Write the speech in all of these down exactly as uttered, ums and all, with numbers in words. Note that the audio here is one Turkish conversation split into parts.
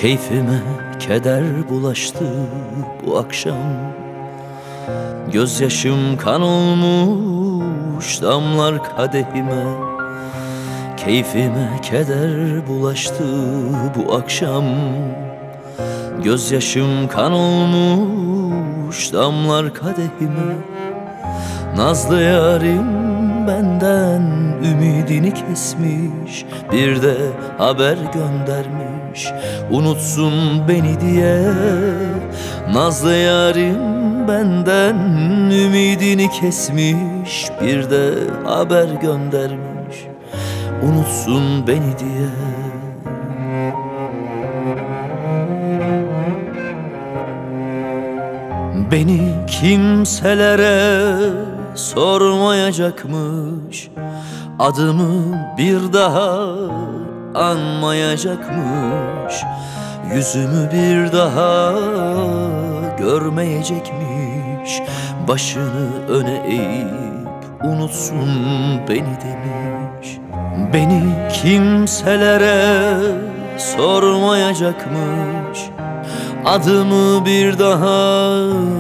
Keyfime keder bulaştı bu akşam. Gözyaşım kan olmuş damlar kadehime. Keyfime keder bulaştı bu akşam. Gözyaşım kan olmuş damlar kadehime. Nazlı yarim benden ümidini kesmiş, bir de haber göndermiş unutsun beni diye. Nazlı yarim benden ümidini kesmiş, bir de haber göndermiş unutsun beni diye. Beni kimselere sormayacakmış, adımı bir daha anmayacakmış, yüzümü bir daha görmeyecekmiş, başını öne eğip unutsun beni demiş. Beni kimselere sormayacakmış, adımı bir daha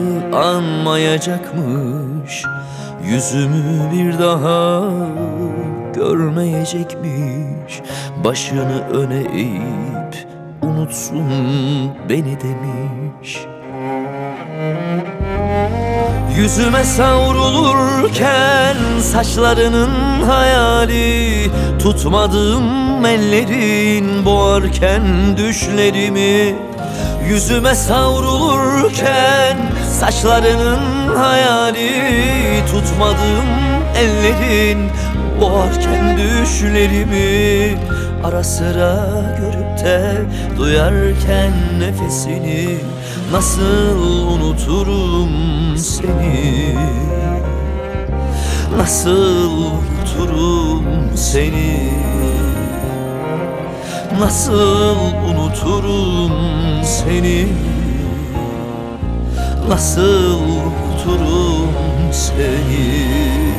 anmayacakmış, yüzümü bir daha görmeyecekmiş, başını öne eğip unutsun beni demiş. Yüzüme savrulurken saçlarının hayali, tutmadığım ellerin boğarken düşlerimi. Yüzüme savrulurken saçlarının hayali, tutmadığım ellerin boğarken düşlerimi. Ara sıra görüp de duyarken nefesini, nasıl unuturum seni, nasıl unuturum seni, nasıl unuturum seni, nasıl unuturum seni.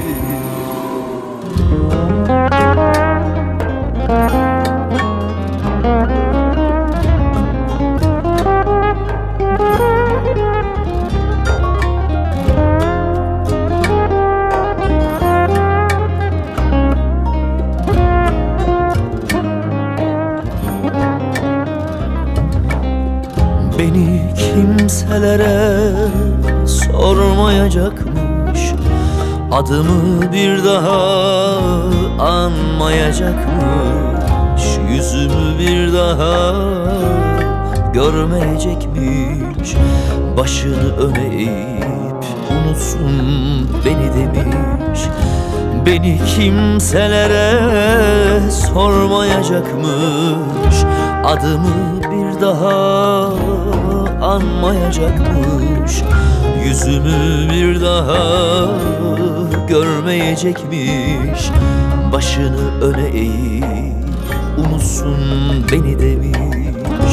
Beni kimselere sormayacakmış, adımı bir daha anmayacakmış, yüzümü bir daha görmeyecekmiş, başını öne eğip unutsun beni demiş. Beni kimselere sormayacakmış, adımı bir daha anmayacakmış, yüzümü bir daha görmeyecekmiş, başını öne eğip unutsun beni demiş.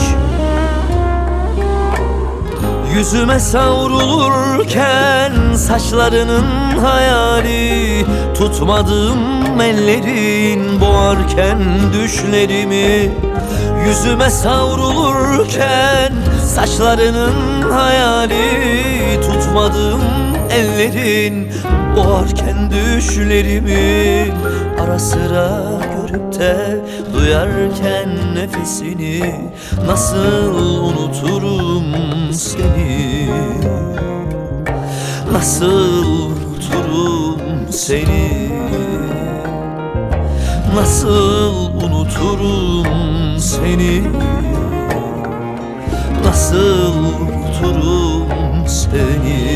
Yüzüme savrulurken saçlarının hayali, tutmadığım ellerin boğarken düşlerimi. Yüzüme savrulurken saçlarının hayali, tutmadığım ellerin boğarken düşlerimi. Ara sıra görüp de duyarken nefesini, nasıl unuturum seni, nasıl unuturum seni, nasıl unuturum seni, nasıl unuturum seni.